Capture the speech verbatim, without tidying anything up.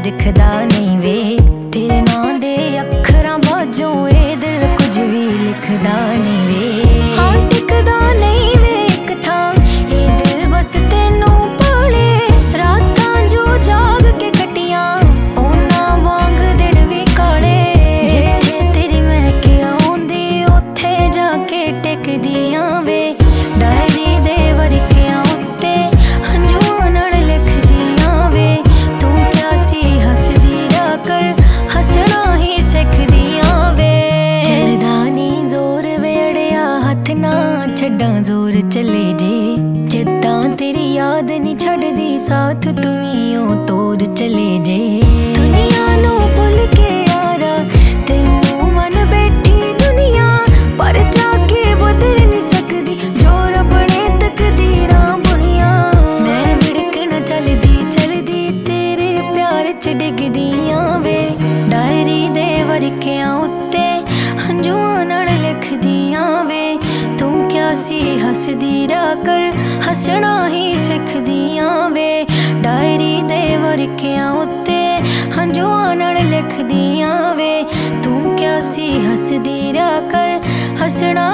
दिखदा नहीं वे तेरे नां दे अखरां बाजों ए दिल कुछ भी लिखदा नहीं वे। हाँ टिकदा नहीं वे इक थां ए दिल बस तैनू पाले रातां जो जाग के कटियां ओना वांग दिन भी काले। जिथे तेरी महक आउंदी उत्थे जाके टिकदियां वे डायरी दे वरकियां उत्ते हंझूआं नाल लिखदियां वे। तू क्या सी हसदी रा कर हसना ही सिखदियां वे। चलदा नी जोर वेड़िया हथ ना छड्डां जोर चले जे जिद्दां तेरी याद नी छड्डदी साथ तुवीं ओ तोर चले जे। दुनिया नू भुल के यारा तैनू मन बैठी दुनिया पर जाके बदल नी सकदी जो रब ने तकदीरां बुनियां। मैं विड़क न चलदी चलदी तेरे प्यार च डिगदियां वे डायरी दे वरकियां उत्ते हंझूआं नाल लिखदियां वे। तू क्या सी हसदी रा कर हसना ही सिखदियां वे डायरी दे वरकियां उत्ते हंझूआं नाल लिखदियां वे। तू क्या सी हसदी रा कर हसना